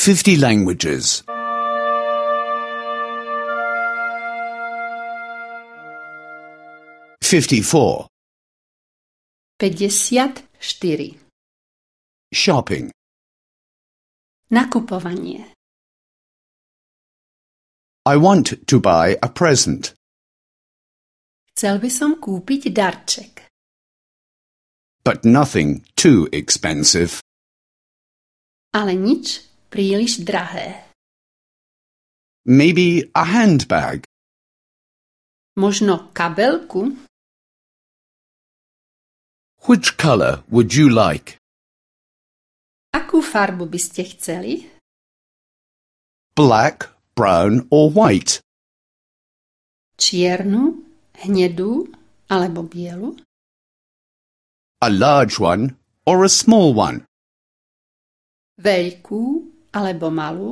50 languages. 54. 54. Shopping. Nakupovanie. I want to buy a present. Chcel by som kúpiť darček. But nothing too expensive. Ale nič príliš drahé. Maybe a handbag. Možno kabelku? Which color would you like? Akú farbu by ste chceli? Black, brown or white? Čiernu, hnedú alebo bielu? A large one or a small one? Veľkú alebo malú?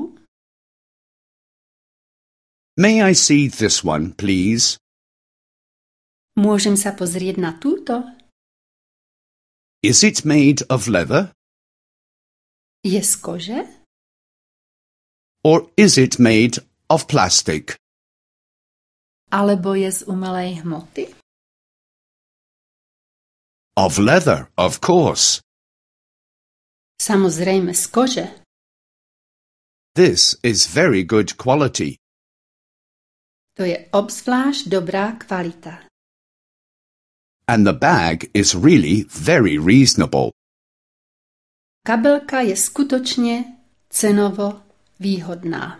May I see this one, please? Môžem sa pozrieť na túto? Is it made of leather? Je z kože? Or is it made of plastic? Alebo je z umelej hmoty? Of leather, of course. Samozrejme z kože. This is very good quality. To je obzvlášť dobrá kvalita. And the bag is really very reasonable. Kabelka je skutočne cenovo výhodná.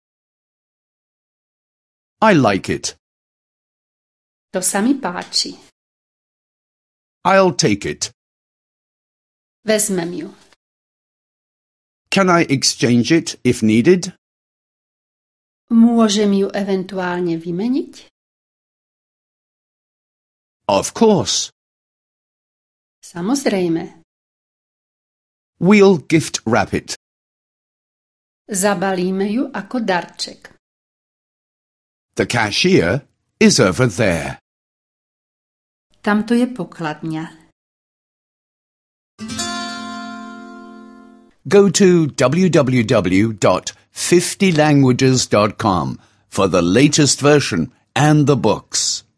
I like it. To sa mi páči. I'll take it. Vezmem ju. Can I exchange it if needed? Môžem ju eventuálne vymeniť? Of course. Samozrejme. We'll gift wrap it. Zabalíme ju ako darček. The cashier is over there. Tamto je pokladňa. Go to www.50languages.com for the latest version and the books.